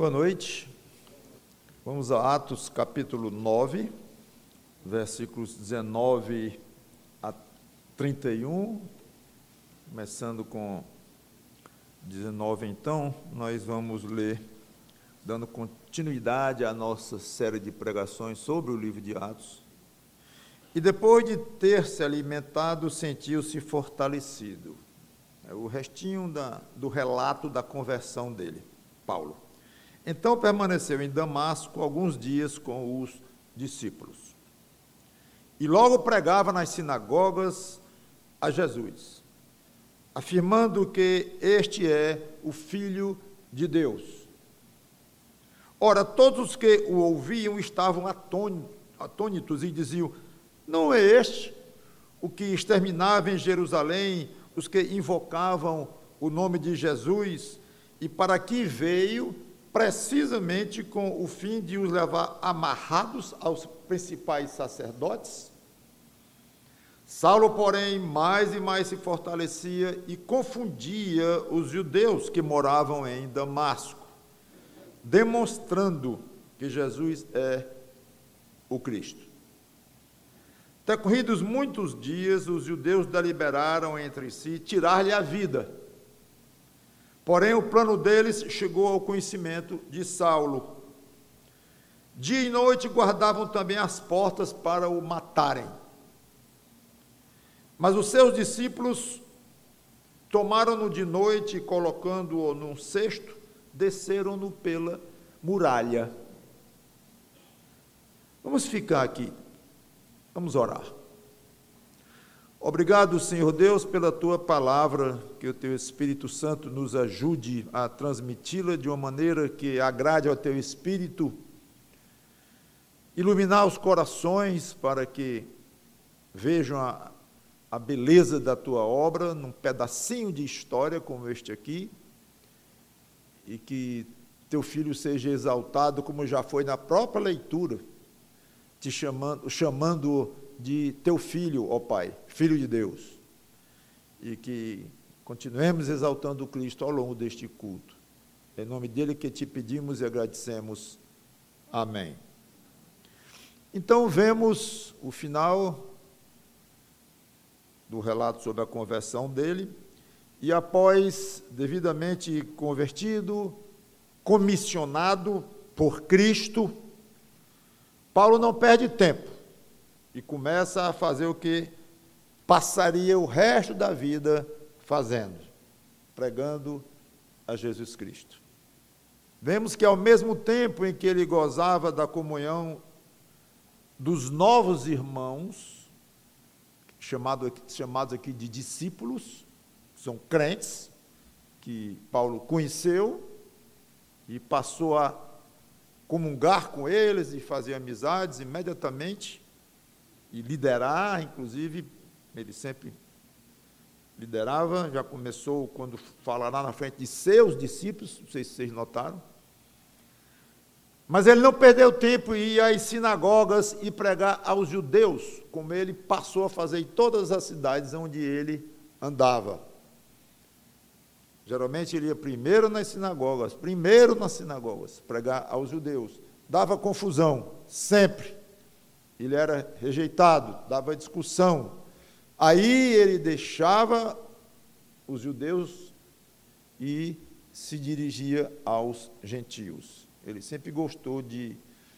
Boa noite. Vamos a Atos capítulo 9, versículos 19 a 31. Começando com 19, então, nós vamos ler, dando continuidade à nossa série de pregações sobre o livro de Atos. E depois de ter se alimentado, sentiu-se fortalecido. É o restinho do relato da conversão dele, Paulo. Então permaneceu em Damasco alguns dias com os discípulos. E logo pregava nas sinagogas a Jesus, afirmando que este é o Filho de Deus. Ora, todos os que o ouviam estavam atônitos e diziam: não é este o que exterminava em Jerusalém os que invocavam o nome de Jesus, e para aqui veio precisamente com o fim de os levar amarrados aos principais sacerdotes? Saulo, porém, mais e mais se fortalecia e confundia os judeus que moravam em Damasco, demonstrando que Jesus é o Cristo. Decorridos muitos dias, os judeus deliberaram entre si tirar-lhe a vida. Porém, o plano deles chegou ao conhecimento de Saulo. Dia e noite guardavam também as portas para o matarem. Mas os seus discípulos tomaram-no de noite e, colocando-o num cesto, desceram-no pela muralha. Vamos ficar aqui. Vamos orar. Obrigado, Senhor Deus, pela Tua palavra, que o Teu Espírito Santo nos ajude a transmiti-la de uma maneira que agrade ao Teu Espírito, iluminar os corações para que vejam a beleza da Tua obra num pedacinho de história como este aqui, e que Teu Filho seja exaltado como já foi na própria leitura, te chamando de Teu Filho, ó Pai, Filho de Deus, e que continuemos exaltando o Cristo ao longo deste culto. É em nome dele que te pedimos e agradecemos. Amém. Então, vemos o final do relato sobre a conversão dele, e após devidamente convertido, comissionado por Cristo, Paulo não perde tempo e começa a fazer o que passaria o resto da vida fazendo, pregando a Jesus Cristo. Vemos que ao mesmo tempo em que ele gozava da comunhão dos novos irmãos, chamados aqui de discípulos, são crentes, que Paulo conheceu e passou a comungar com eles e fazer amizades imediatamente, e liderar, inclusive, ele sempre liderava, já começou quando falará na frente de seus discípulos, não sei se vocês notaram, mas ele não perdeu tempo em ir às sinagogas e pregar aos judeus, como ele passou a fazer em todas as cidades onde ele andava. Geralmente ele ia primeiro nas sinagogas, pregar aos judeus. Dava confusão, sempre. Ele era rejeitado, dava discussão. Aí ele deixava os judeus e se dirigia aos gentios. Ele sempre gostou de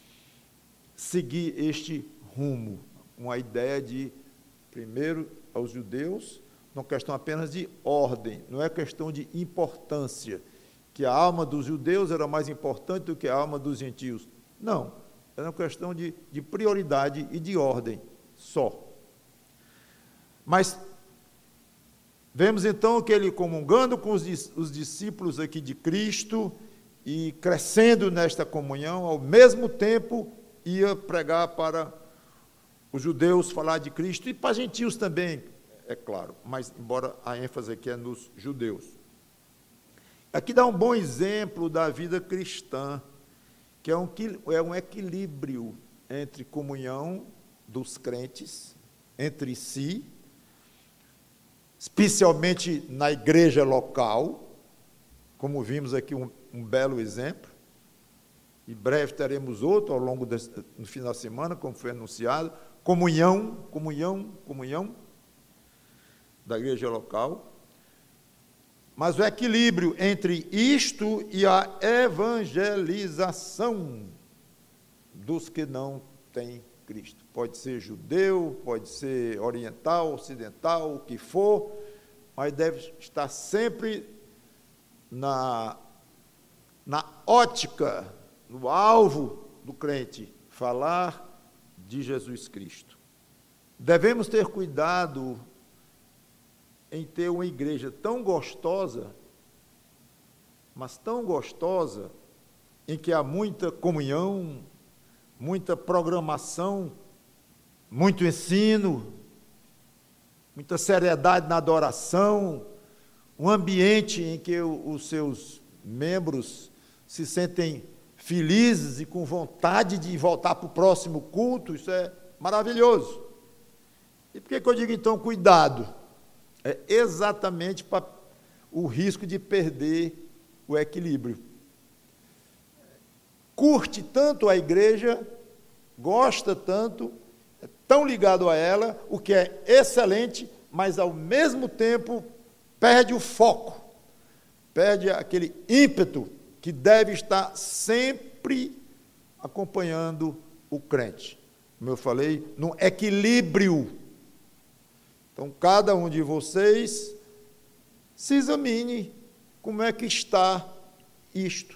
seguir este rumo, uma ideia de primeiro aos judeus, não questão apenas de ordem, não é questão de importância, que a alma dos judeus era mais importante do que a alma dos gentios. Não, era uma questão de prioridade e de ordem só. Mas vemos então que ele, comungando com os discípulos aqui de Cristo e crescendo nesta comunhão, ao mesmo tempo ia pregar para os judeus, falar de Cristo, e para gentios também, é claro, mas embora a ênfase aqui é nos judeus. Aqui dá um bom exemplo da vida cristã, que é um equilíbrio entre comunhão dos crentes entre si, especialmente na igreja local, como vimos aqui um belo exemplo, e breve teremos outro ao longo no final da semana, como foi anunciado, comunhão da igreja local, mas o equilíbrio entre isto e a evangelização dos que não têm Cristo. Pode ser judeu, pode ser oriental, ocidental, o que for, mas deve estar sempre na ótica, no alvo do crente, falar de Jesus Cristo. Devemos ter cuidado em ter uma igreja tão gostosa, mas tão gostosa, em que há muita comunhão, muita programação, muito ensino, muita seriedade na adoração, um ambiente em que os seus membros se sentem felizes e com vontade de voltar para o próximo culto. Isso é maravilhoso. E por que eu digo, então, cuidado? É exatamente para o risco de perder o equilíbrio. Curte tanto a igreja, gosta tanto, é tão ligado a ela, o que é excelente, mas ao mesmo tempo perde o foco, perde aquele ímpeto que deve estar sempre acompanhando o crente. Como eu falei, num equilíbrio. Então, cada um de vocês se examine como é que está isto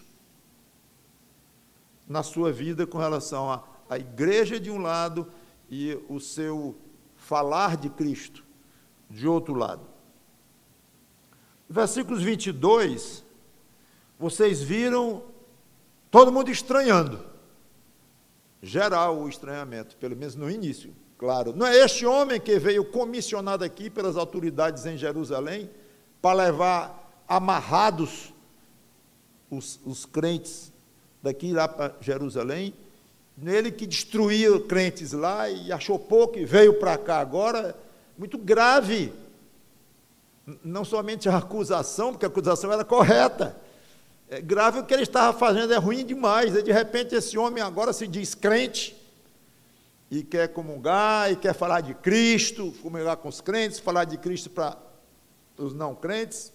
na sua vida com relação à igreja de um lado e o seu falar de Cristo de outro lado. Versículos 22, vocês viram todo mundo estranhando. Geral o estranhamento, pelo menos no início. Claro, não é este homem que veio comissionado aqui pelas autoridades em Jerusalém para levar amarrados os crentes daqui lá para Jerusalém, nele que destruía crentes lá e achou pouco e veio para cá agora. Muito grave, não somente a acusação, porque a acusação era correta, é grave o que ele estava fazendo, é ruim demais. E de repente esse homem agora se diz crente, e quer comungar, e quer falar de Cristo, comungar com os crentes, falar de Cristo para os não crentes.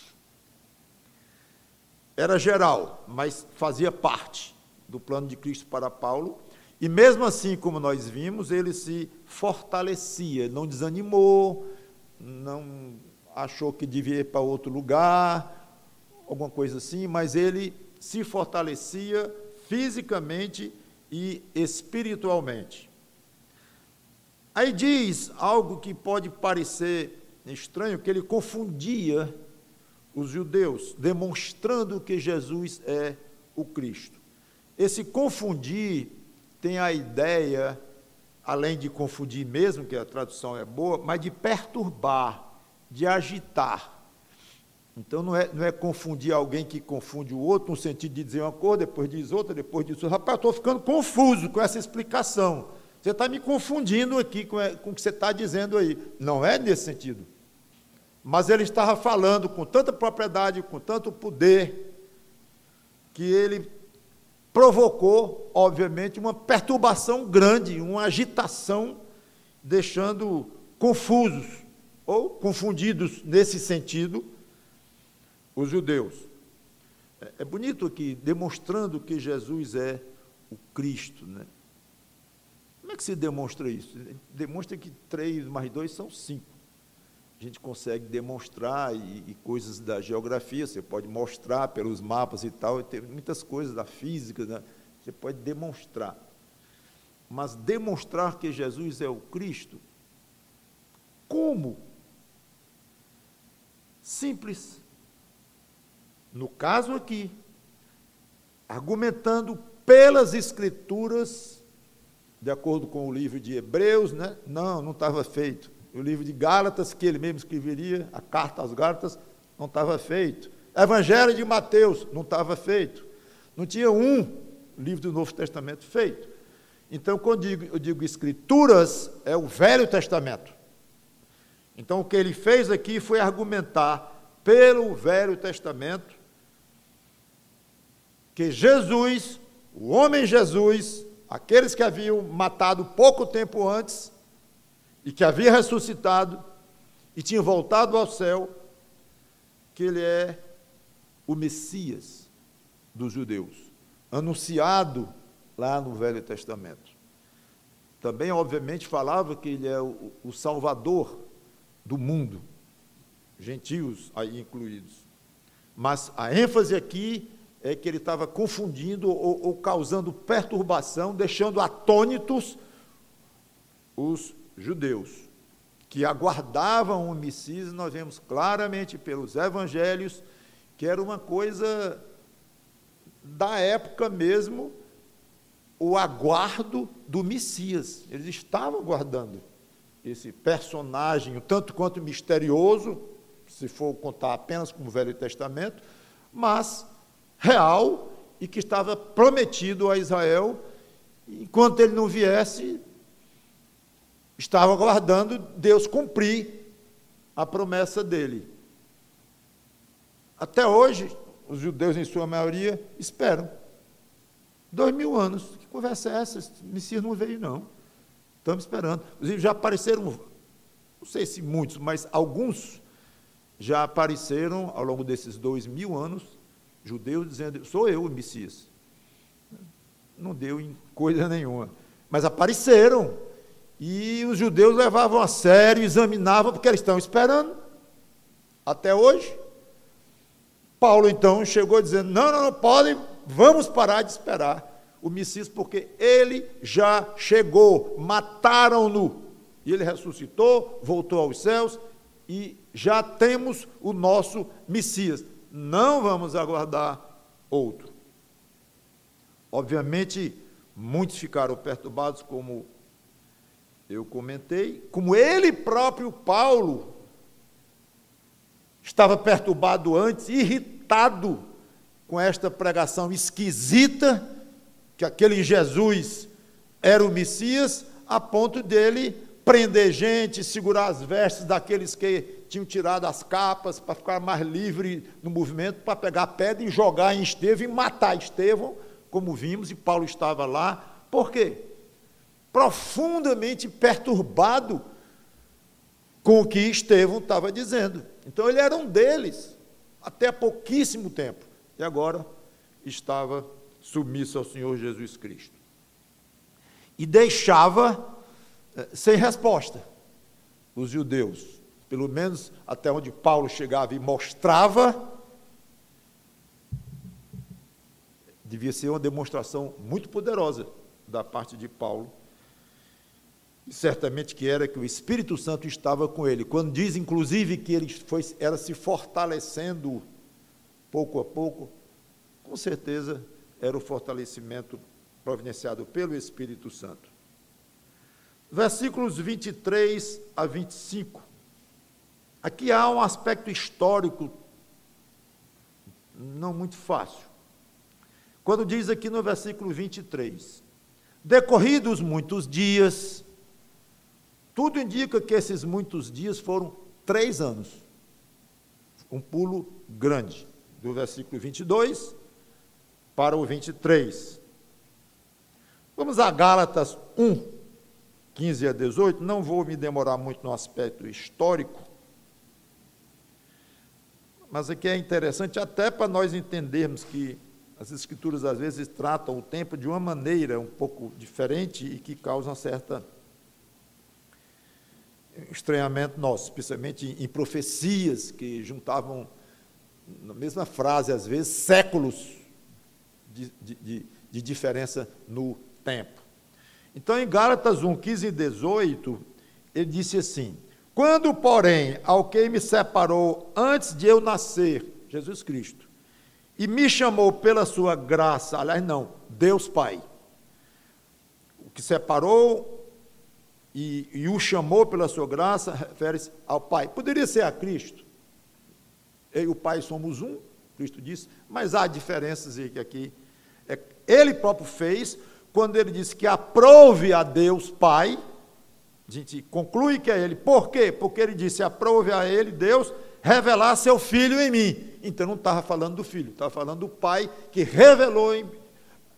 Era geral, mas fazia parte do plano de Cristo para Paulo, e mesmo assim, como nós vimos, ele se fortalecia, não desanimou, não achou que devia ir para outro lugar, alguma coisa assim, mas ele se fortalecia fisicamente e espiritualmente. Aí diz algo que pode parecer estranho, que ele confundia os judeus, demonstrando que Jesus é o Cristo. Esse confundir tem a ideia, além de confundir mesmo, que a tradução é boa, mas de perturbar, de agitar. Então não é confundir alguém que confunde o outro, no sentido de dizer uma coisa, depois diz outra, depois diz outra. Rapaz, eu estou ficando confuso com essa explicação. Você está me confundindo aqui com o que você está dizendo aí. Não é nesse sentido. Mas ele estava falando com tanta propriedade, com tanto poder, que ele provocou, obviamente, uma perturbação grande, uma agitação, deixando confusos, ou confundidos nesse sentido, os judeus. É bonito aqui, demonstrando que Jesus é o Cristo, né? Como é que se demonstra isso? Demonstra que 3 mais 2 são 5. A gente consegue demonstrar, e coisas da geografia, você pode mostrar pelos mapas e tal, e tem muitas coisas da física, né? Você pode demonstrar. Mas demonstrar que Jesus é o Cristo, como? Simples. No caso aqui, argumentando pelas Escrituras, de acordo com o livro de Hebreus, né? Não estava feito. O livro de Gálatas, que ele mesmo escreveria, a carta aos Gálatas, não estava feito. Evangelho de Mateus, não estava feito. Não tinha um livro do Novo Testamento feito. Então, quando eu digo Escrituras, é o Velho Testamento. Então, o que ele fez aqui foi argumentar pelo Velho Testamento que Jesus, o homem Jesus, aqueles que haviam matado pouco tempo antes, e que havia ressuscitado, e tinha voltado ao céu, que ele é o Messias dos judeus, anunciado lá no Velho Testamento. Também, obviamente, falava que ele é o Salvador do mundo, gentios aí incluídos. Mas a ênfase aqui é que ele estava confundindo ou causando perturbação, deixando atônitos os judeus, que aguardavam o Messias. Nós vemos claramente pelos evangelhos que era uma coisa da época mesmo, o aguardo do Messias. Eles estavam aguardando esse personagem, tanto quanto misterioso, se for contar apenas como Velho Testamento, mas real e que estava prometido a Israel. Enquanto ele não viesse, estava aguardando Deus cumprir a promessa dele. Até hoje, os judeus, em sua maioria, esperam. 2000 anos. Que conversa é essa? O Messias não veio, não. Estamos esperando. Inclusive, já apareceram, não sei se muitos, mas alguns já apareceram, ao longo desses 2000 anos, judeus dizendo, sou eu o Messias. Não deu em coisa nenhuma. Mas apareceram. E os judeus levavam a sério, examinavam, porque eles estão esperando. Até hoje. Paulo, então, chegou dizendo, não podem, vamos parar de esperar o Messias, porque ele já chegou, mataram-no, e ele ressuscitou, voltou aos céus, e já temos o nosso Messias. Não vamos aguardar outro. Obviamente, muitos ficaram perturbados, como eu comentei, como ele próprio, Paulo, estava perturbado antes, irritado com esta pregação esquisita, que aquele Jesus era o Messias, a ponto dele prender gente, segurar as vestes daqueles que tinham tirado as capas para ficar mais livre no movimento, para pegar pedra e jogar em Estevão e matar Estevão, como vimos, e Paulo estava lá. Por quê? Profundamente perturbado com o que Estevão estava dizendo. Então ele era um deles, até há pouquíssimo tempo, e agora estava submisso ao Senhor Jesus Cristo. E deixava sem resposta os judeus, pelo menos até onde Paulo chegava e mostrava, devia ser uma demonstração muito poderosa da parte de Paulo, e certamente que era que o Espírito Santo estava com ele, quando diz inclusive que ele era se fortalecendo pouco a pouco, com certeza era o fortalecimento providenciado pelo Espírito Santo. Versículos 23 a 25, aqui há um aspecto histórico não muito fácil, quando diz aqui no versículo 23, decorridos muitos dias, tudo indica que esses muitos dias foram 3 anos, um pulo grande, do versículo 22 para o 23. Vamos a Gálatas 1, 15 a 18, não vou me demorar muito no aspecto histórico, mas aqui é interessante até para nós entendermos que as Escrituras às vezes tratam o tempo de uma maneira um pouco diferente e que causa certa estranhamento nosso, especialmente em profecias que juntavam na mesma frase, às vezes, séculos de diferença no tempo. Então, em Gálatas 1, 15 e 18, ele disse assim, quando, porém, ao que me separou antes de eu nascer, Jesus Cristo, e me chamou pela sua graça, aliás, não, Deus Pai, o que separou e o chamou pela sua graça, refere-se ao Pai. Poderia ser a Cristo. Eu e o Pai somos um, Cristo disse, mas há diferenças e que aqui ele próprio fez, quando ele disse que aprove a Deus Pai, a gente conclui que é ele. Por quê? Porque ele disse, aprove a ele, Deus, revelar seu Filho em mim. Então não estava falando do Filho, estava falando do Pai que revelou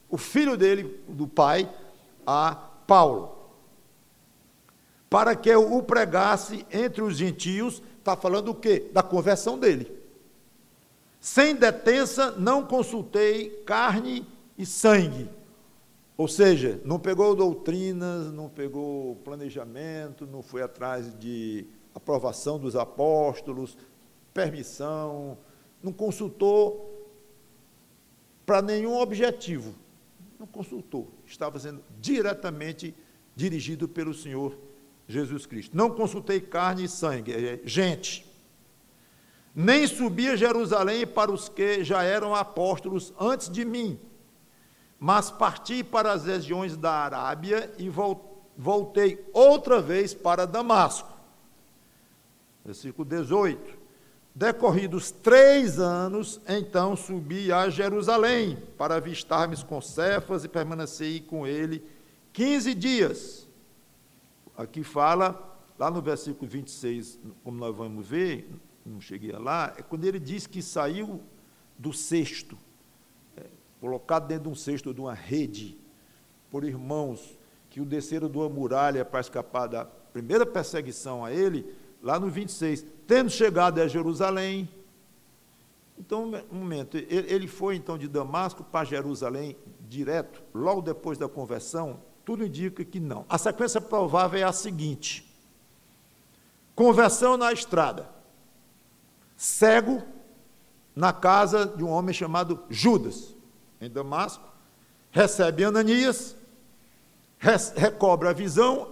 o filho dele, do pai, a Paulo, para que o pregasse entre os gentios. Está falando o quê? Da conversão dele. Sem detença, não consultei carne e sangue. Ou seja, não pegou doutrinas, não pegou planejamento, não foi atrás de aprovação dos apóstolos, permissão, não consultou para nenhum objetivo. Não consultou. Estava sendo diretamente dirigido pelo Senhor Jesus Cristo. Não consultei carne e sangue, gente. Nem subi a Jerusalém para os que já eram apóstolos antes de mim, mas parti para as regiões da Arábia e voltei outra vez para Damasco. Versículo 18. Decorridos 3 anos, então subi a Jerusalém para avistar-me com Cefas e permaneci com ele 15 dias. Aqui fala, lá no versículo 26, como nós vamos ver, não cheguei lá, é quando ele diz que saiu do cesto, colocado dentro de um cesto, de uma rede, por irmãos que o desceram de uma muralha para escapar da primeira perseguição a ele, lá no 26, tendo chegado a Jerusalém. Então, um momento, ele foi então de Damasco para Jerusalém direto, logo depois da conversão. Tudo indica que não. A sequência provável é a seguinte: conversão na estrada, cego na casa de um homem chamado Judas, em Damasco, recebe Ananias, recobra a visão,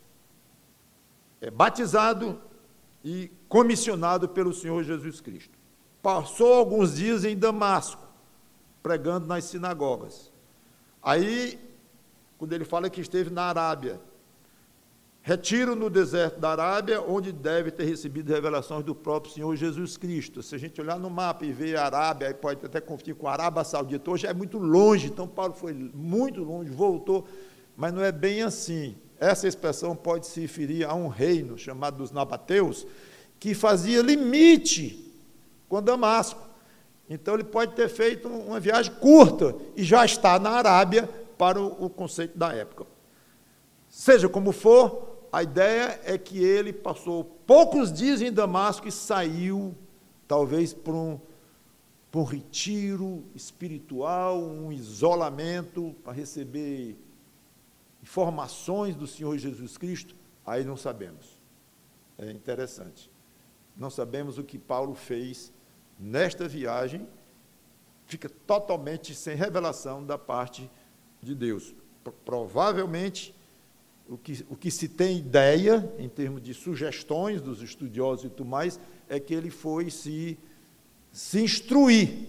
é batizado e comissionado pelo Senhor Jesus Cristo. Passou alguns dias em Damasco, pregando nas sinagogas. Aí, quando ele fala que esteve na Arábia, retiro no deserto da Arábia, onde deve ter recebido revelações do próprio Senhor Jesus Cristo. Se a gente olhar no mapa e ver a Arábia, aí pode até confundir com a Arábia Saudita, hoje é muito longe, então Paulo foi muito longe, voltou, mas não é bem assim. Essa expressão pode se referir a um reino chamado dos Nabateus, que fazia limite com Damasco. Então ele pode ter feito uma viagem curta e já está na Arábia para o conceito da época. Seja como for, a ideia é que ele passou poucos dias em Damasco e saiu, talvez, para um retiro espiritual, um isolamento, para receber informações do Senhor Jesus Cristo. Aí não sabemos. É interessante. Não sabemos o que Paulo fez nesta viagem, fica totalmente sem revelação da parte de Deus. Provavelmente, o que se tem ideia, em termos de sugestões dos estudiosos e tudo mais, é que ele foi se instruir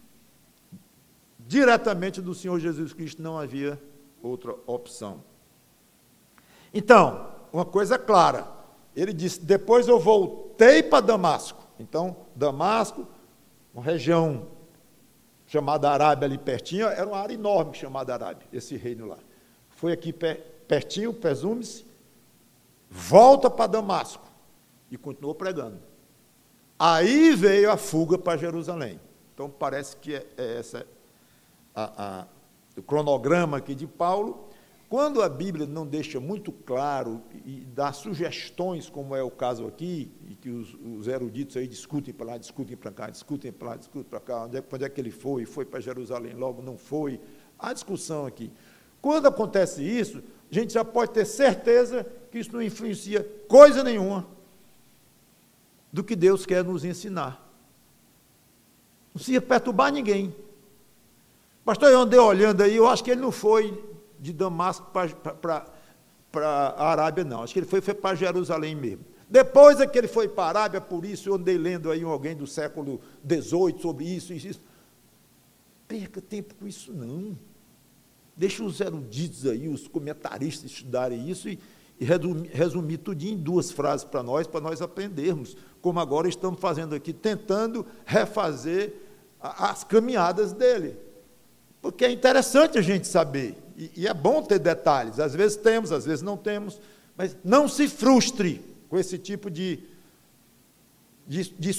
diretamente do Senhor Jesus Cristo, não havia outra opção. Então, uma coisa clara, ele disse, depois eu voltei para Damasco. Então, Damasco, uma região chamada Arábia ali pertinho, era uma área enorme chamada Arábia, esse reino lá. Foi aqui pertinho, presume-se, volta para Damasco e continuou pregando. Aí veio a fuga para Jerusalém. Então, parece que é essa o cronograma aqui de Paulo. Quando a Bíblia não deixa muito claro e dá sugestões, como é o caso aqui, e que os eruditos aí discutem para lá, discutem para cá, discutem para lá, discutem para cá, onde é que ele foi para Jerusalém, logo não foi, há discussão aqui. Quando acontece isso, a gente já pode ter certeza que isso não influencia coisa nenhuma do que Deus quer nos ensinar. Não precisa perturbar ninguém. Pastor, eu andei olhando aí, eu acho que ele não foi de Damasco para a Arábia, não. Acho que ele foi para Jerusalém mesmo. Depois é que ele foi para a Arábia, por isso eu andei lendo aí alguém do século XVIII sobre isso e isso. Perca tempo com isso, não. Deixa os eruditos aí, os comentaristas estudarem isso e resumir tudinho em 2 frases para nós aprendermos, como agora estamos fazendo aqui, tentando refazer as caminhadas dele. Porque é interessante a gente saber, e é bom ter detalhes, às vezes temos, às vezes não temos, mas não se frustre com esse tipo de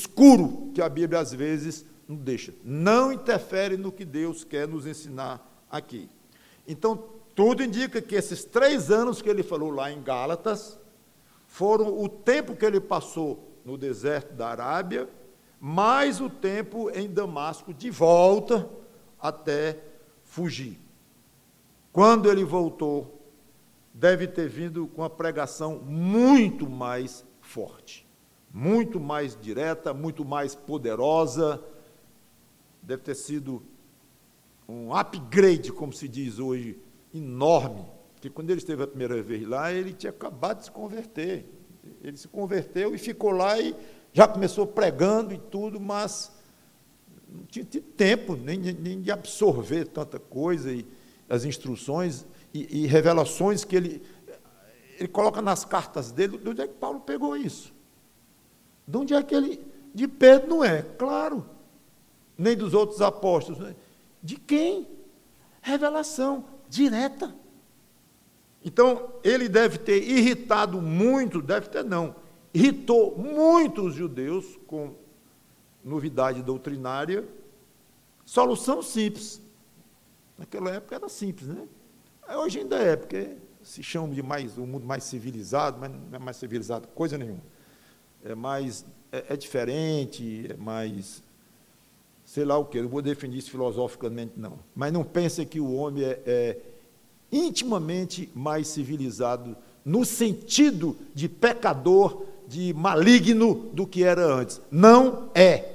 escuro que a Bíblia às vezes nos deixa. Não interfere no que Deus quer nos ensinar aqui. Então, tudo indica que esses 3 anos que ele falou lá em Gálatas foram o tempo que ele passou no deserto da Arábia, mais o tempo em Damasco de volta até fugir. Quando ele voltou, deve ter vindo com uma pregação muito mais forte, muito mais direta, muito mais poderosa. Deve ter sido um upgrade, como se diz hoje, enorme. Porque quando ele esteve a primeira vez lá, ele tinha acabado de se converter. Ele se converteu e ficou lá e já começou pregando e tudo, mas não tinha tempo nem de absorver tanta coisa, e as instruções e revelações que ele coloca nas cartas dele. De onde é que Paulo pegou isso? De onde é que ele... De Pedro não é, claro, nem dos outros apóstolos. Né? De quem? Revelação direta. Então, ele deve ter irritado muito, deve ter não, irritou muito os judeus com novidade doutrinária. Solução simples. Naquela época era simples, né? Hoje ainda é, porque se chama de um mundo mais civilizado, mas não é mais civilizado coisa nenhuma. É diferente, é mais, sei lá o quê, eu não vou definir isso filosoficamente, não. Mas não pense que o homem é intimamente mais civilizado, no sentido de pecador, de maligno, do que era antes. Não é.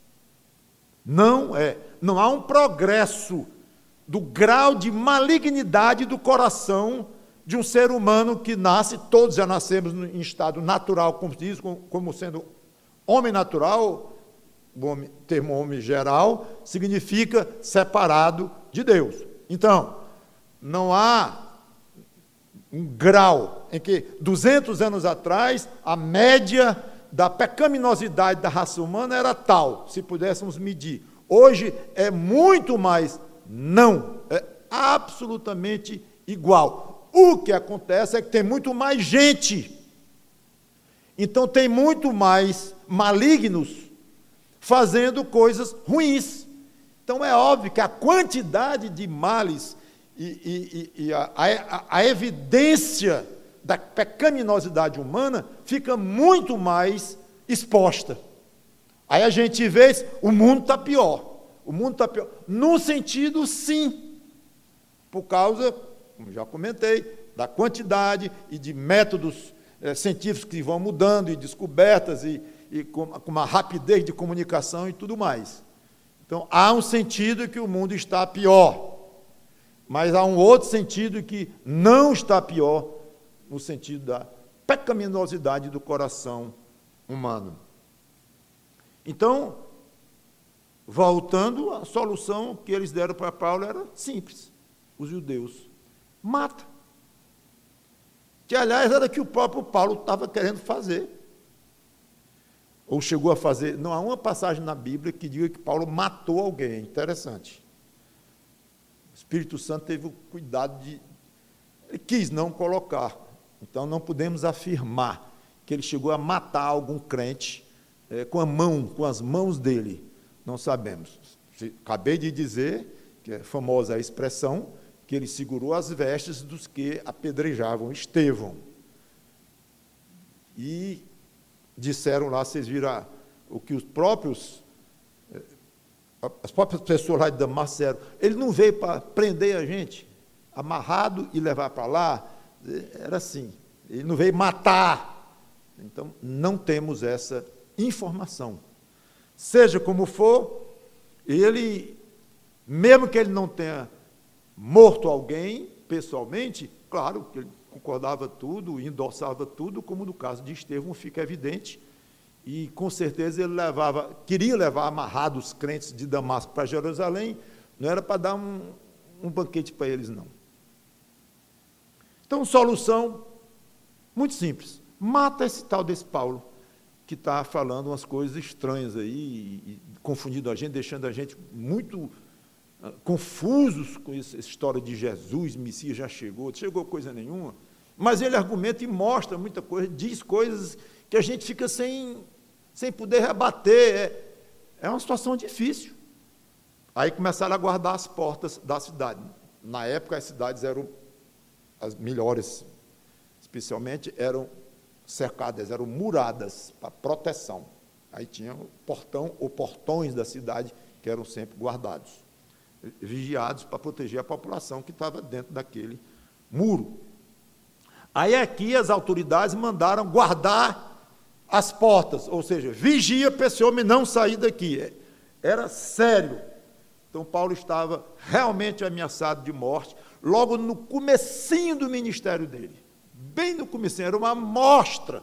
Não é. Não há um progresso do grau de malignidade do coração de um ser humano que nasce, todos já nascemos em estado natural, como se diz, como sendo homem natural. O termo homem geral significa separado de Deus. Então, não há um grau em que 200 anos atrás a média da pecaminosidade da raça humana era tal, se pudéssemos medir. Hoje é muito mais, não, é absolutamente igual. O que acontece é que tem muito mais gente, então tem muito mais malignos fazendo coisas ruins. Então é óbvio que a quantidade de males e a evidência da pecaminosidade humana fica muito mais exposta. Aí a gente vê, o mundo está pior. O mundo está pior. Num sentido, sim. Por causa, como já comentei, da quantidade e de métodos científicos que vão mudando, e descobertas, e com uma rapidez de comunicação e tudo mais. Então, há um sentido que o mundo está pior. Mas há um outro sentido que não está pior, no sentido da pecaminosidade do coração humano. Então, voltando, a solução que eles deram para Paulo era simples. Os judeus, mata. Que, aliás, era o que o próprio Paulo estava querendo fazer. Ou chegou a fazer. Não há uma passagem na Bíblia que diga que Paulo matou alguém. Interessante. O Espírito Santo teve o cuidado de... Ele quis não colocar. Então, não podemos afirmar que ele chegou a matar algum crente com as mãos dele. Não sabemos. Acabei de dizer, que é famosa a expressão, que ele segurou as vestes dos que apedrejavam Estevão. E disseram lá, vocês viram o que as próprias pessoas lá de Damasco disseram, ele não veio para prender a gente, amarrado e levar para lá, era assim, ele não veio matar. Então, não temos essa informação. Seja como for, ele, mesmo que ele não tenha morto alguém, pessoalmente, claro que ele concordava tudo, endossava tudo, como no caso de Estevão fica evidente, e com certeza ele queria levar amarrado os crentes de Damasco para Jerusalém, não era para dar um banquete para eles, não. Então, solução muito simples, mata esse tal desse Paulo, que está falando umas coisas estranhas aí, e confundindo a gente, deixando a gente muito confusos com essa história de Jesus, Messias já chegou coisa nenhuma, mas ele argumenta e mostra muita coisa, diz coisas que a gente fica sem poder rebater, é uma situação difícil. Aí começaram a guardar as portas da cidade. Na época, as cidades eram as melhores, especialmente eram cercadas, eram muradas para proteção. Aí tinha o portão ou portões da cidade que eram sempre guardados, vigiados para proteger a população que estava dentro daquele muro. Aí aqui as autoridades mandaram guardar as portas, ou seja, vigia para esse homem não sair daqui. Era sério. Então Paulo estava realmente ameaçado de morte, logo no comecinho do ministério dele. Bem no comecinho, era uma amostra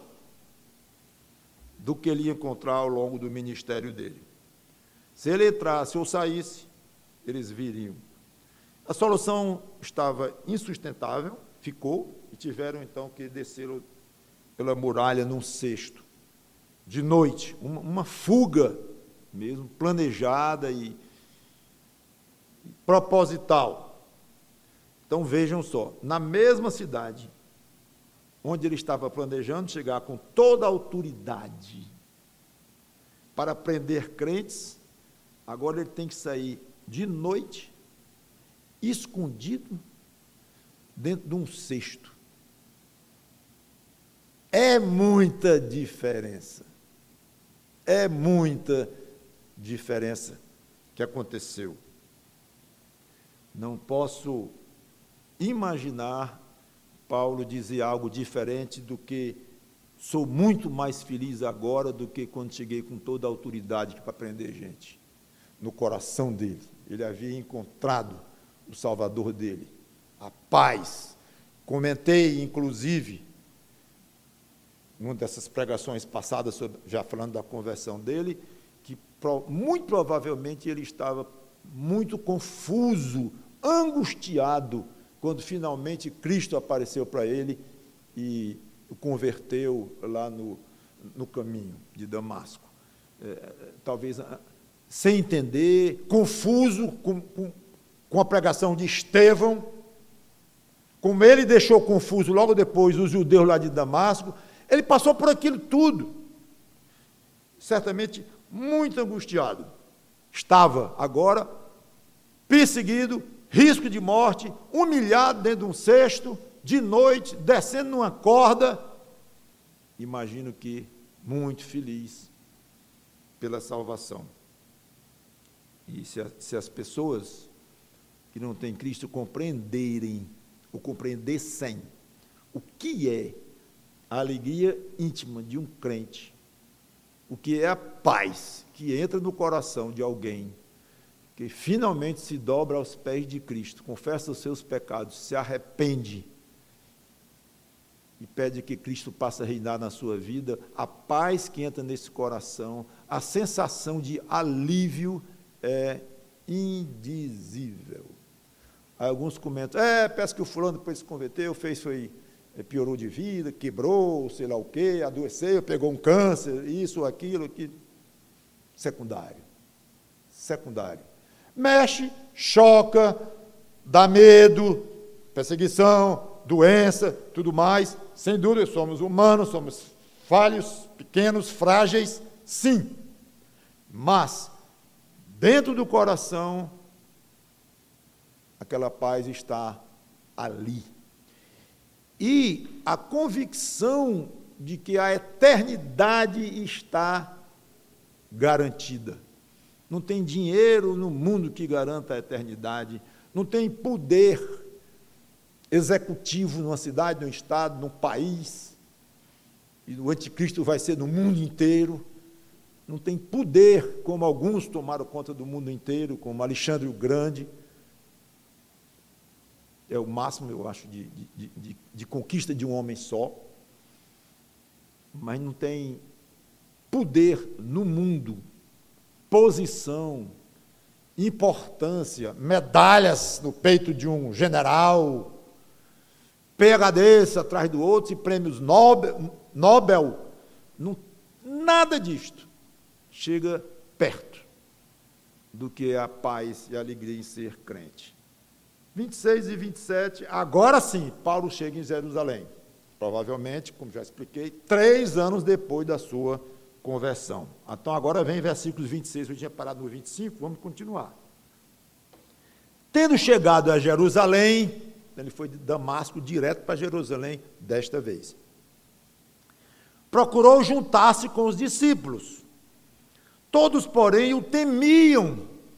do que ele ia encontrar ao longo do ministério dele. Se ele entrasse ou saísse, eles viriam. A solução estava insustentável, ficou, e tiveram então que descer pela muralha num cesto, de noite, uma fuga mesmo, planejada e proposital. Então vejam só, na mesma cidade, onde ele estava planejando chegar com toda a autoridade para prender crentes, agora ele tem que sair de noite, escondido, dentro de um cesto. É muita diferença. É muita diferença que aconteceu. Não posso imaginar Paulo dizer algo diferente do que sou muito mais feliz agora do que quando cheguei com toda a autoridade para prender gente. No coração dele, ele havia encontrado o Salvador dele, a paz. Comentei, inclusive, numa dessas pregações passadas, já falando da conversão dele, que muito provavelmente ele estava muito confuso, angustiado, quando finalmente Cristo apareceu para ele e o converteu lá no caminho de Damasco. Talvez sem entender, confuso com a pregação de Estevão, como ele deixou confuso logo depois os judeus lá de Damasco, ele passou por aquilo tudo, certamente muito angustiado. Estava agora perseguido, risco de morte, humilhado dentro de um cesto, de noite, descendo numa corda. Imagino que muito feliz pela salvação. E se as pessoas que não têm Cristo compreenderem, ou compreendessem o que é a alegria íntima de um crente, o que é a paz que entra no coração de alguém que finalmente se dobra aos pés de Cristo, confessa os seus pecados, se arrepende e pede que Cristo passe a reinar na sua vida, a paz que entra nesse coração, a sensação de alívio é indizível. Aí alguns comentam, parece que o fulano depois se converteu, piorou de vida, quebrou, sei lá o quê, adoeceu, pegou um câncer, isso, aquilo. Secundário. Mexe, choca, dá medo, perseguição, doença, tudo mais. Sem dúvida, somos humanos, somos falhos, pequenos, frágeis, sim. Mas, dentro do coração, aquela paz está ali. E a convicção de que a eternidade está garantida. Não tem dinheiro no mundo que garanta a eternidade, não tem poder executivo numa cidade, num estado, num país, e o anticristo vai ser no mundo inteiro, não tem poder, como alguns tomaram conta do mundo inteiro, como Alexandre o Grande, é o máximo, eu acho, de conquista de um homem só, mas não tem poder no mundo, posição, importância, medalhas no peito de um general, PhDs atrás do outro e prêmios Nobel, não, nada disto chega perto do que é a paz e a alegria em ser crente. 26 e 27, agora sim, Paulo chega em Jerusalém, provavelmente, como já expliquei, 3 anos depois da sua conversão. Então agora vem versículos 26, eu tinha parado no 25, vamos continuar. Tendo chegado a Jerusalém, ele foi de Damasco direto para Jerusalém desta vez. Procurou juntar-se com os discípulos. Todos, porém, o temiam,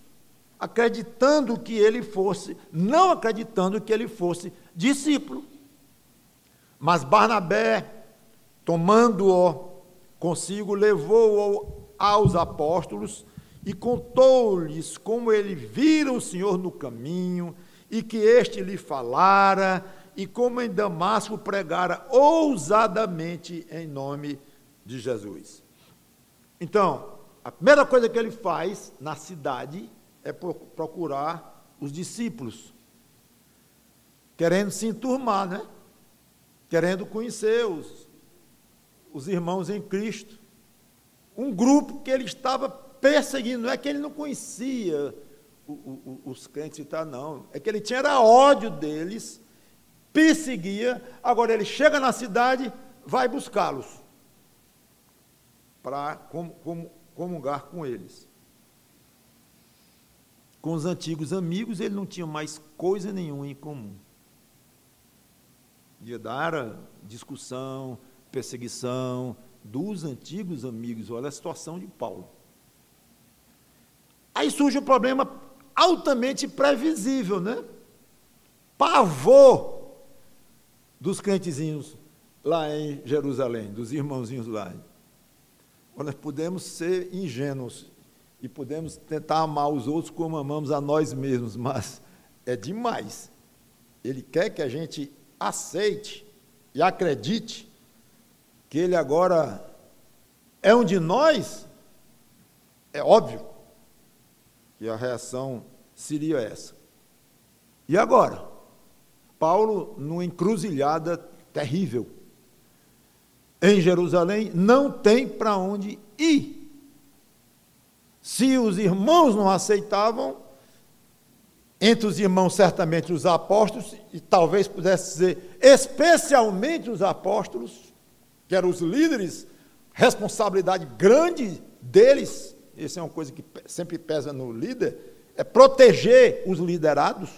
não acreditando que ele fosse discípulo. Mas Barnabé, tomando-o consigo, levou-o aos apóstolos e contou-lhes como ele vira o Senhor no caminho e que este lhe falara e como em Damasco pregara ousadamente em nome de Jesus. Então, a primeira coisa que ele faz na cidade é procurar os discípulos, querendo se enturmar, né? Querendo conhecer os irmãos em Cristo. Um grupo que ele estava perseguindo, não é que ele não conhecia os crentes e tal, não. É que ele tinha ódio deles, perseguia, agora ele chega na cidade, vai buscá-los, para comungar com eles. Com os antigos amigos, ele não tinha mais coisa nenhuma em comum. Ia dar discussão, perseguição dos antigos amigos. Olha a situação de Paulo. Aí surge um problema altamente previsível, né? Pavor dos crentezinhos lá em Jerusalém, dos irmãozinhos lá. Nós podemos ser ingênuos e podemos tentar amar os outros como amamos a nós mesmos, mas é demais. Ele quer que a gente aceite e acredite que ele agora é um de nós. É óbvio que a reação seria essa. E agora? Paulo, numa encruzilhada terrível, em Jerusalém, não tem para onde ir. Se os irmãos não aceitavam, entre os irmãos, certamente os apóstolos, e talvez pudesse dizer, especialmente os apóstolos, que eram os líderes, responsabilidade grande deles, essa é uma coisa que sempre pesa no líder, é proteger os liderados.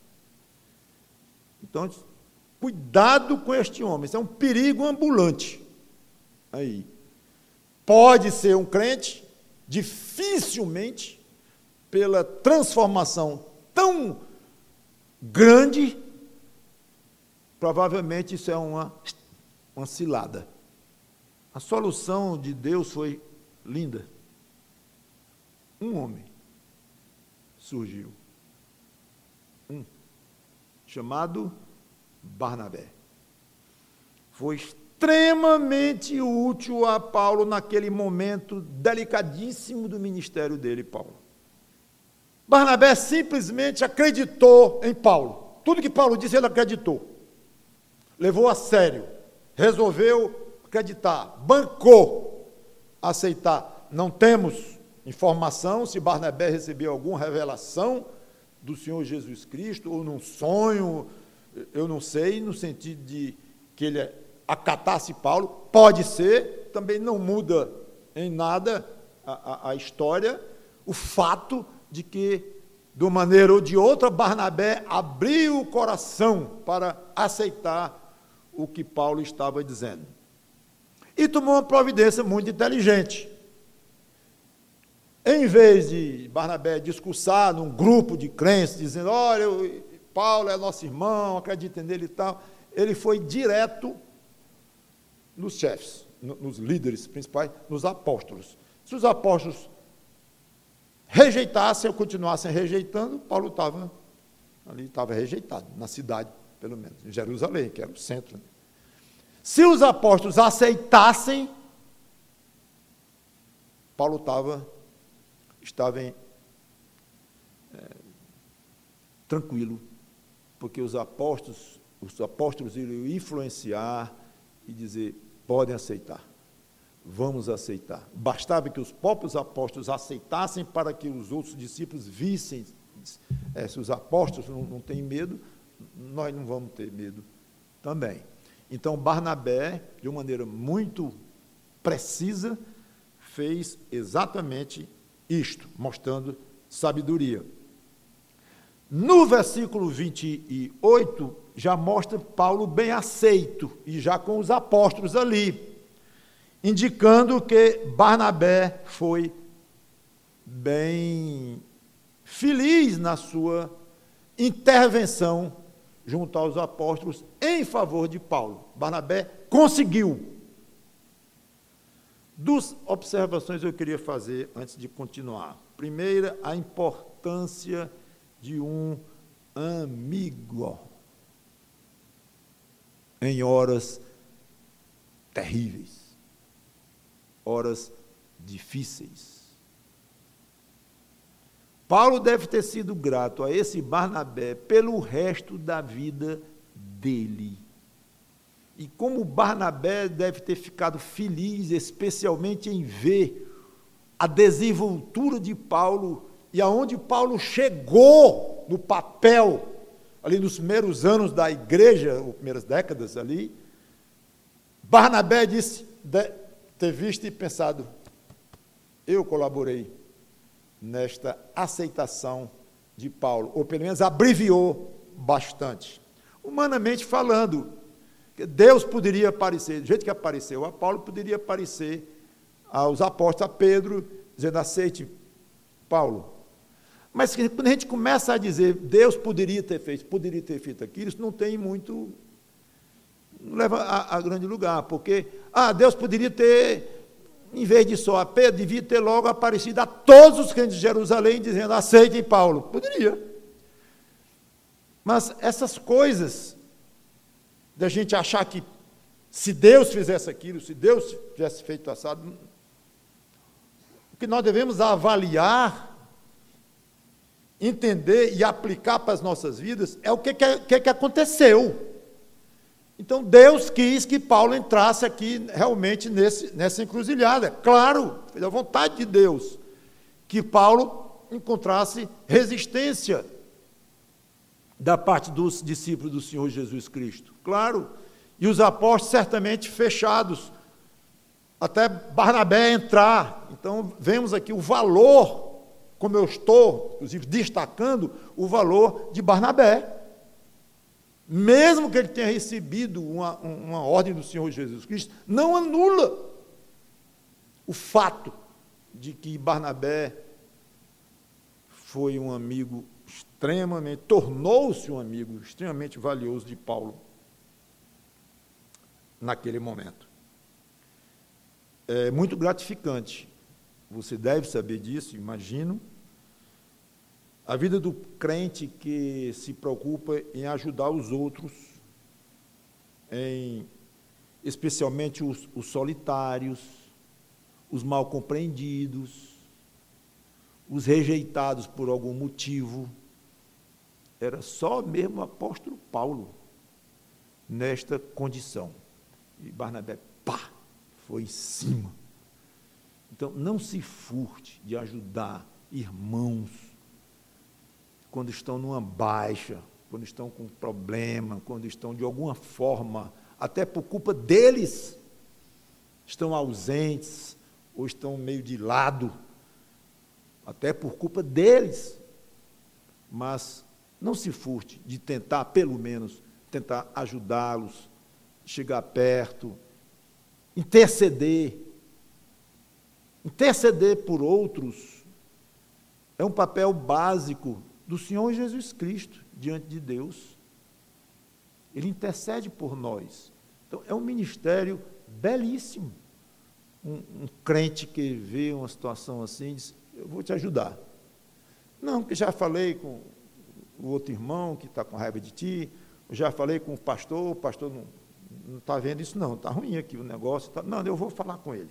Então, cuidado com este homem, isso é um perigo ambulante. Aí, pode ser um crente, dificilmente, pela transformação tão grande, provavelmente isso é uma cilada. A solução de Deus foi linda. Um homem surgiu, chamado Barnabé. Foi extremamente útil a Paulo naquele momento delicadíssimo do ministério dele, Paulo. Barnabé simplesmente acreditou em Paulo. Tudo que Paulo disse, ele acreditou. Levou a sério. Resolveu acreditar. Bancou. Aceitar. Não temos informação se Barnabé recebeu alguma revelação do Senhor Jesus Cristo, ou num sonho, eu não sei, no sentido de que ele acatasse Paulo. Pode ser, também não muda em nada a história, o fato de que, de uma maneira ou de outra, Barnabé abriu o coração para aceitar o que Paulo estava dizendo. E tomou uma providência muito inteligente. Em vez de Barnabé discursar num grupo de crentes, dizendo, olha, Paulo é nosso irmão, acredita nele e tal, ele foi direto nos chefes, nos líderes principais, nos apóstolos. Se os apóstolos rejeitassem ou continuassem rejeitando, Paulo estava rejeitado, na cidade, pelo menos, em Jerusalém, que era o centro. Né? Se os apóstolos aceitassem, Paulo estava tranquilo, porque os apóstolos iriam influenciar e dizer, podem aceitar, vamos aceitar. Bastava que os próprios apóstolos aceitassem para que os outros discípulos vissem, se os apóstolos não têm medo, nós não vamos ter medo também. Então, Barnabé, de uma maneira muito precisa, fez exatamente isto, mostrando sabedoria. No versículo 28, já mostra Paulo bem aceito, e já com os apóstolos ali, indicando que Barnabé foi bem feliz na sua intervenção junto aos apóstolos em favor de Paulo. Barnabé conseguiu. Duas observações eu queria fazer antes de continuar. Primeira, a importância de um amigo em horas terríveis, horas difíceis. Paulo deve ter sido grato a esse Barnabé pelo resto da vida dele. E como Barnabé deve ter ficado feliz, especialmente em ver a desenvoltura de Paulo e aonde Paulo chegou no papel, ali nos primeiros anos da igreja, ou primeiras décadas ali. Barnabé disse ter visto e pensado, eu colaborei nesta aceitação de Paulo, ou pelo menos abreviou bastante. Humanamente falando, Deus poderia aparecer, do jeito que apareceu a Paulo, poderia aparecer aos apóstolos, a Pedro, dizendo, aceite Paulo. Mas quando a gente começa a dizer, Deus poderia ter feito aquilo, isso não tem muito, não leva a grande lugar, porque, Deus poderia ter, em vez de só a Pedro, devia ter logo aparecido a todos os crentes de Jerusalém, dizendo, aceitem Paulo. Poderia. Mas essas coisas, da gente achar que se Deus fizesse aquilo, se Deus tivesse feito assado, o que nós devemos avaliar, entender e aplicar para as nossas vidas é o que aconteceu. Então, Deus quis que Paulo entrasse aqui realmente nessa encruzilhada. Claro, foi a vontade de Deus que Paulo encontrasse resistência da parte dos discípulos do Senhor Jesus Cristo. Claro, e os apóstolos certamente fechados, até Barnabé entrar. Então, vemos aqui o valor, como eu estou, inclusive, destacando o valor de Barnabé. Mesmo que ele tenha recebido uma ordem do Senhor Jesus Cristo, não anula o fato de que Barnabé foi um amigo tornou-se um amigo extremamente valioso de Paulo naquele momento. É muito gratificante, você deve saber disso, imagino, a vida do crente que se preocupa em ajudar os outros, especialmente os solitários, os mal compreendidos, os rejeitados por algum motivo. Era só mesmo o apóstolo Paulo nesta condição. E Barnabé, foi em cima. Então, não se furte de ajudar irmãos quando estão numa baixa, quando estão com problema, quando estão de alguma forma, até por culpa deles, estão ausentes, ou estão meio de lado, até por culpa deles. Mas não se furte de tentar, pelo menos, tentar ajudá-los, chegar perto, interceder. Interceder por outros é um papel básico do Senhor Jesus Cristo diante de Deus. Ele intercede por nós. Então, é um ministério belíssimo. Um crente que vê uma situação assim, diz, eu vou te ajudar. Não, porque já falei com o outro irmão que está com raiva de ti, eu já falei com o pastor não está vendo isso não, está ruim aqui o negócio. Não, eu vou falar com ele.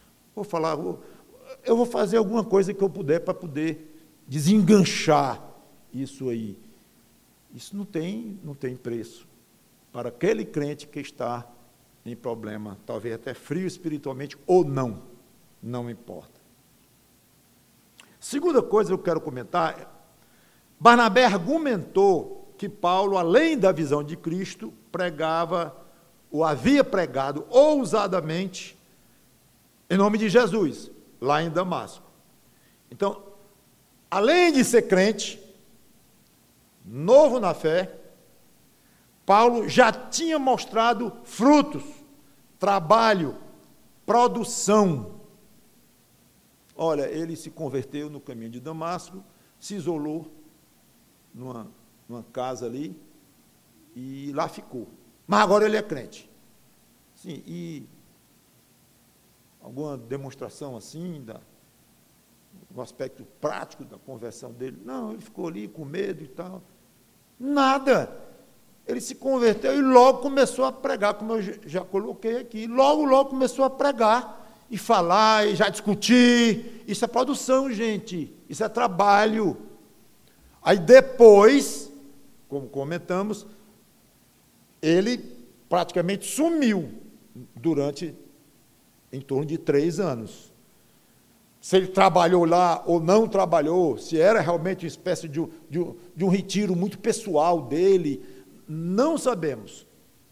Eu vou fazer alguma coisa que eu puder para poder desenganchar isso aí. Isso não tem preço para aquele crente que está em problema, talvez até frio espiritualmente ou não importa. Segunda coisa que eu quero comentar, Barnabé argumentou que Paulo, além da visão de Cristo, pregava, ou havia pregado ousadamente, em nome de Jesus, lá em Damasco. Então, além de ser crente, novo na fé, Paulo já tinha mostrado frutos, trabalho, produção. Olha, ele se converteu no caminho de Damasco, se isolou numa casa ali e lá ficou. Mas agora ele é crente. Sim, e alguma demonstração assim, do aspecto prático da conversão dele? Não, ele ficou ali com medo e tal. Nada. Ele se converteu e logo começou a pregar, como eu já coloquei aqui. Logo começou a pregar e falar, e já discutir. Isso é produção, gente. Isso é trabalho. Aí depois, como comentamos, ele praticamente sumiu durante em torno de 3 anos. Se ele trabalhou lá ou não trabalhou, se era realmente uma espécie de um retiro muito pessoal dele, não sabemos.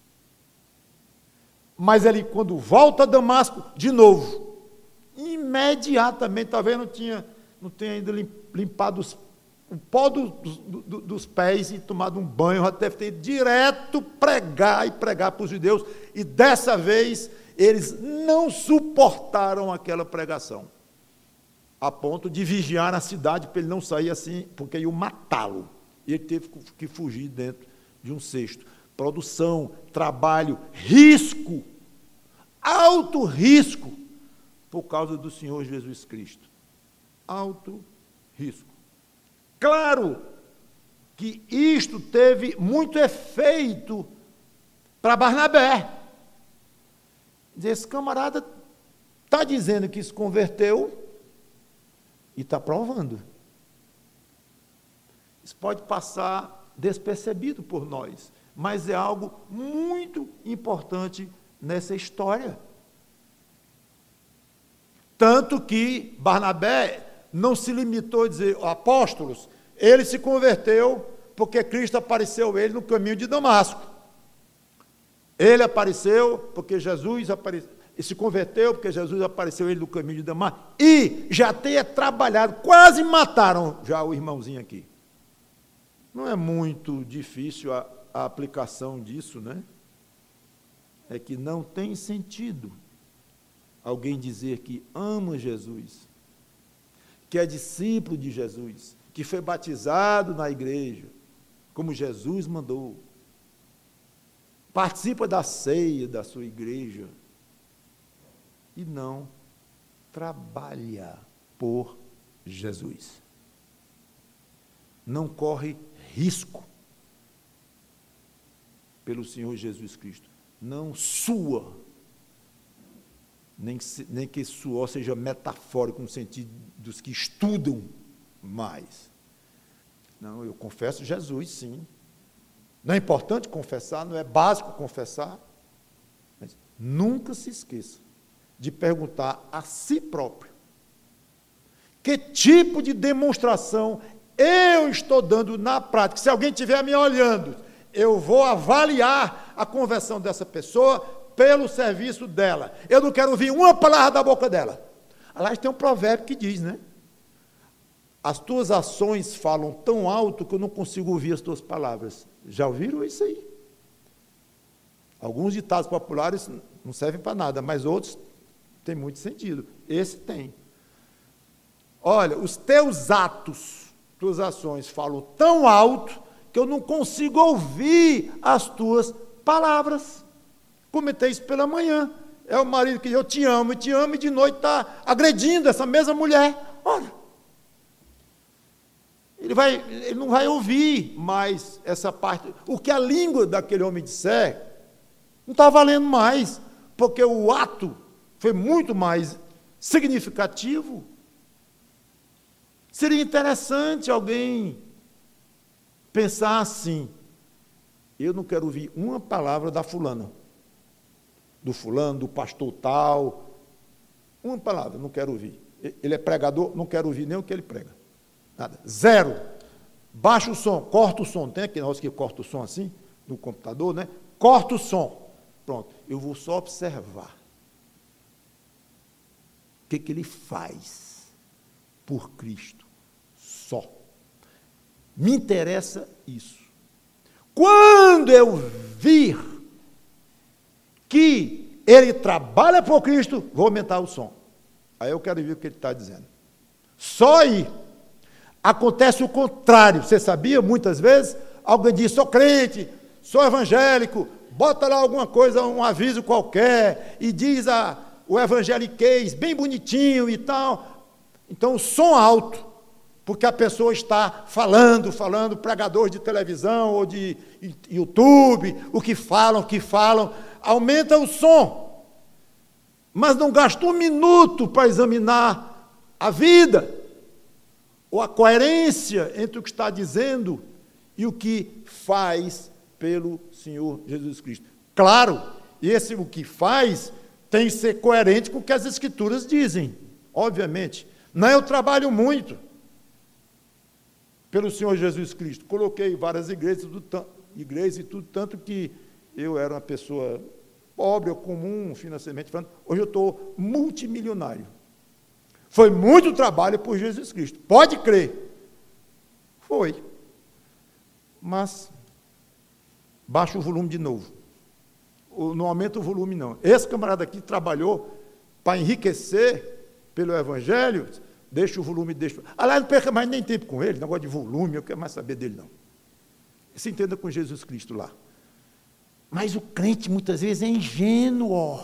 Mas ele, quando volta a Damasco, de novo, imediatamente, talvez não tenha ainda limpado o pó dos pés e tomado um banho, já deve ter ido direto pregar para os judeus, e dessa vez eles não suportaram aquela pregação, a ponto de vigiar na cidade para ele não sair assim, porque iam matá-lo. E ele teve que fugir dentro de um cesto. Produção, trabalho, risco, alto risco, por causa do Senhor Jesus Cristo. Alto risco. Claro que isto teve muito efeito para Barnabé. Esse camarada está dizendo que se converteu e está provando. Isso pode passar despercebido por nós, mas é algo muito importante nessa história. Tanto que Barnabé não se limitou a dizer, apóstolos, ele se converteu porque Cristo apareceu a ele no caminho de Damasco. Ele apareceu porque Jesus apareceu, e se converteu porque Jesus apareceu a ele no caminho de Damasco, e já tenha trabalhado, quase mataram já o irmãozinho aqui. Não é muito difícil a aplicação disso, né? É que não tem sentido alguém dizer que ama Jesus, que é discípulo de Jesus, que foi batizado na igreja, como Jesus mandou, participa da ceia da sua igreja, e não trabalha por Jesus. Não corre risco pelo Senhor Jesus Cristo. Não sua, nem que suor seja metafórico, no sentido dos que estudam mais. Não, eu confesso Jesus, sim. Não é importante confessar, não é básico confessar, mas nunca se esqueça de perguntar a si próprio que tipo de demonstração eu estou dando na prática. Se alguém estiver me olhando, eu vou avaliar a conversão dessa pessoa pelo serviço dela. Eu não quero ouvir uma palavra da boca dela. Aliás, tem um provérbio que diz, né? As tuas ações falam tão alto que eu não consigo ouvir as tuas palavras. Já ouviram isso aí? Alguns ditados populares não servem para nada, mas outros têm muito sentido. Esse tem. Olha, os teus atos, tuas ações falam tão alto que eu não consigo ouvir as tuas palavras. Comentei isso pela manhã. É o marido que eu te amo, e de noite está agredindo essa mesma mulher. Olha, ele não vai ouvir mais essa parte. O que a língua daquele homem disser, não está valendo mais, porque o ato foi muito mais significativo. Seria interessante alguém pensar assim: eu não quero ouvir uma palavra da fulana, do fulano, do pastor tal, uma palavra, não quero ouvir. Ele é pregador, não quero ouvir nem o que ele prega. Nada. Zero. Baixa o som, corta o som. Tem aquele negócio que corta o som assim, no computador, né? Corta o som. Pronto. Eu vou só observar o que ele faz por Cristo. Só. Me interessa isso. Quando eu vir que ele trabalha por Cristo, vou aumentar o som. Aí eu quero ver o que ele está dizendo. Só aí. Acontece o contrário. Você sabia, muitas vezes, alguém diz, sou crente, sou evangélico, bota lá alguma coisa, um aviso qualquer, e diz o evangeliquez, bem bonitinho e tal. Então, o som alto, porque a pessoa está falando, pregadores de televisão ou de YouTube, o que falam, aumenta o som. Mas não gasta um minuto para examinar a vida, ou a coerência entre o que está dizendo e o que faz pelo Senhor Jesus Cristo. Claro, o que faz tem que ser coerente com o que as Escrituras dizem, obviamente. Não, eu trabalho muito pelo Senhor Jesus Cristo. Coloquei várias igrejas e tudo, tanto que eu era uma pessoa pobre ou comum, financeiramente falando. Hoje eu estou multimilionário. Foi muito trabalho por Jesus Cristo. Pode crer. Foi. Mas baixa o volume de novo. Não aumenta o volume, não. Esse camarada aqui trabalhou para enriquecer pelo Evangelho, deixa o volume, Aliás, não perca mais nem tempo com ele, negócio de volume, eu quero mais saber dele, não. Se entenda com Jesus Cristo lá. Mas o crente, muitas vezes, é ingênuo.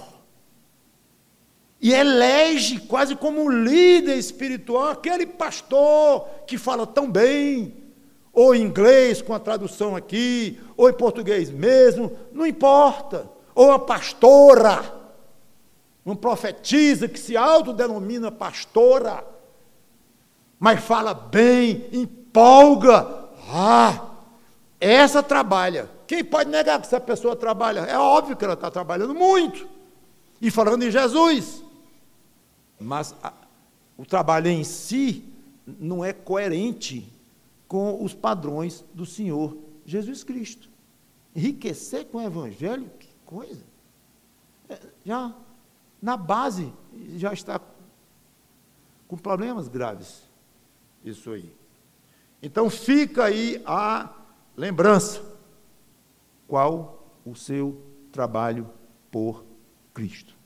E elege quase como um líder espiritual aquele pastor que fala tão bem, ou em inglês com a tradução aqui, ou em português mesmo, não importa. Ou a pastora, uma profetisa que se autodenomina pastora, mas fala bem, empolga. Essa trabalha. Quem pode negar que essa pessoa trabalha? É óbvio que ela está trabalhando muito. E falando em Jesus. Mas o trabalho em si não é coerente com os padrões do Senhor Jesus Cristo. Enriquecer com o Evangelho, que coisa. Já na base já está com problemas graves. Isso aí. Então fica aí a lembrança. Qual o seu trabalho por Cristo?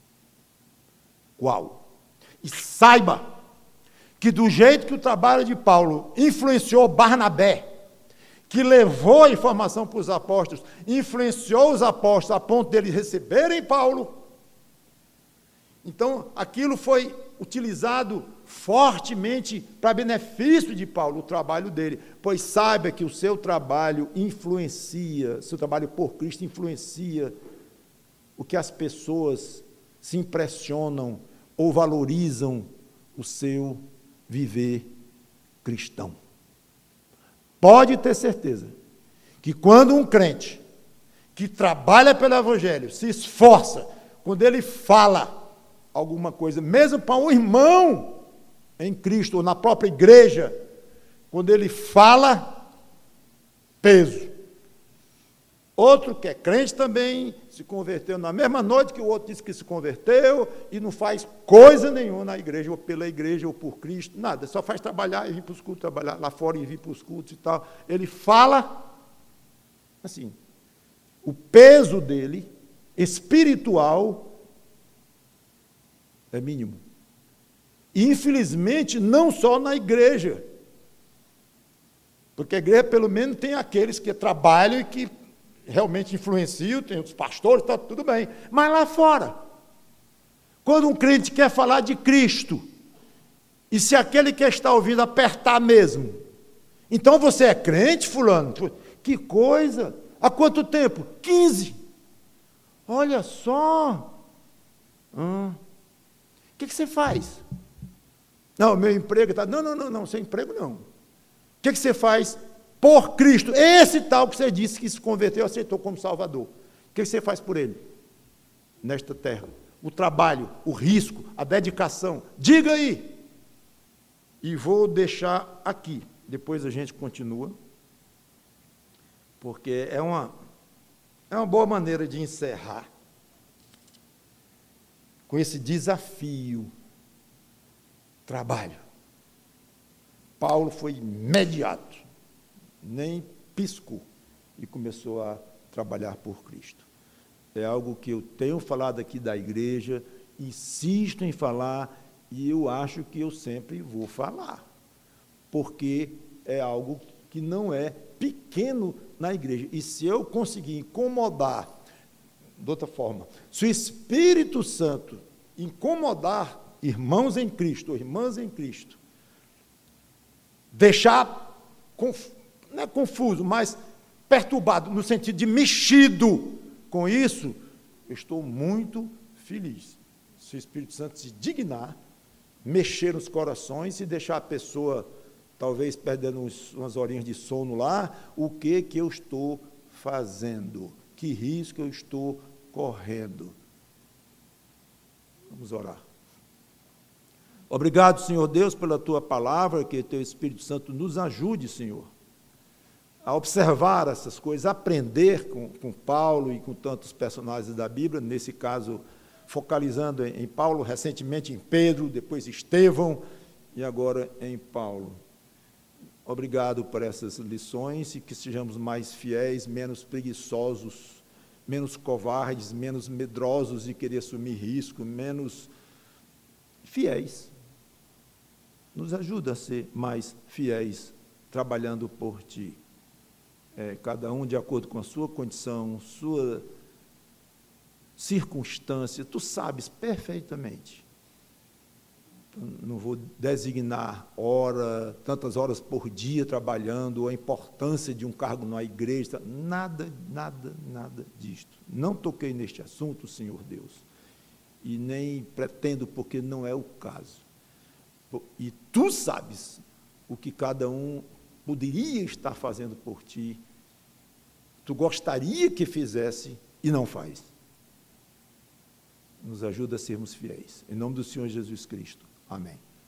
Qual? E saiba que do jeito que o trabalho de Paulo influenciou Barnabé, que levou a informação para os apóstolos, influenciou os apóstolos a ponto deles receberem Paulo, então aquilo foi utilizado fortemente para benefício de Paulo, o trabalho dele, pois saiba que o seu trabalho influencia, seu trabalho por Cristo influencia o que as pessoas se impressionam ou valorizam o seu viver cristão. Pode ter certeza que quando um crente que trabalha pelo Evangelho, se esforça, quando ele fala alguma coisa, mesmo para um irmão em Cristo, ou na própria igreja, quando ele fala, peso. Outro que é crente também, se converteu na mesma noite que o outro disse que se converteu, e não faz coisa nenhuma na igreja, ou pela igreja, ou por Cristo, nada, só faz trabalhar e vir para os cultos, trabalhar lá fora e vir para os cultos e tal. Ele fala, assim, o peso dele, espiritual, é mínimo. E, infelizmente, não só na igreja, porque a igreja, pelo menos, tem aqueles que trabalham e que realmente influenciam, tem os pastores, está tudo bem. Mas lá fora, quando um crente quer falar de Cristo, e se aquele que está ouvindo apertar mesmo, então você é crente, fulano? Que coisa! Há quanto tempo? 15. Olha só. O que você faz? Não, meu emprego está... Não, sem emprego não. O que você faz por Cristo? Esse tal que você disse que se converteu, aceitou como Salvador. O que você faz por ele? Nesta terra. O trabalho, o risco, a dedicação. Diga aí. E vou deixar aqui. Depois a gente continua. Porque é uma boa maneira de encerrar com esse desafio. Trabalho. Paulo foi imediato. nem piscou, e começou a trabalhar por Cristo. É algo que eu tenho falado aqui da igreja, insisto em falar, e eu acho que eu sempre vou falar, porque é algo que não é pequeno na igreja. E se eu conseguir incomodar, de outra forma, se o Espírito Santo incomodar irmãos em Cristo, ou irmãs em Cristo, deixar, não é confuso, mas perturbado, no sentido de mexido com isso, eu estou muito feliz. Se o Espírito Santo se dignar, mexer nos corações e deixar a pessoa, talvez perdendo umas horinhas de sono lá, o que eu estou fazendo? Que risco eu estou correndo? Vamos orar. Obrigado, Senhor Deus, pela Tua palavra, que Teu Espírito Santo nos ajude, Senhor, a observar essas coisas, aprender com Paulo e com tantos personagens da Bíblia, nesse caso, focalizando em Paulo, recentemente em Pedro, depois Estevão e agora em Paulo. Obrigado por essas lições e que sejamos mais fiéis, menos preguiçosos, menos covardes, menos medrosos de querer assumir risco, menos fiéis. Nos ajuda a ser mais fiéis, trabalhando por Ti. Cada um de acordo com a sua condição, sua circunstância, Tu sabes perfeitamente. Não vou designar tantas horas por dia trabalhando, ou a importância de um cargo na igreja, nada disto. Não toquei neste assunto, Senhor Deus, e nem pretendo, porque não é o caso. E Tu sabes o que cada um poderia estar fazendo por Ti, Tu gostaria que fizesse e não faz. Nos ajuda a sermos fiéis. Em nome do Senhor Jesus Cristo. Amém.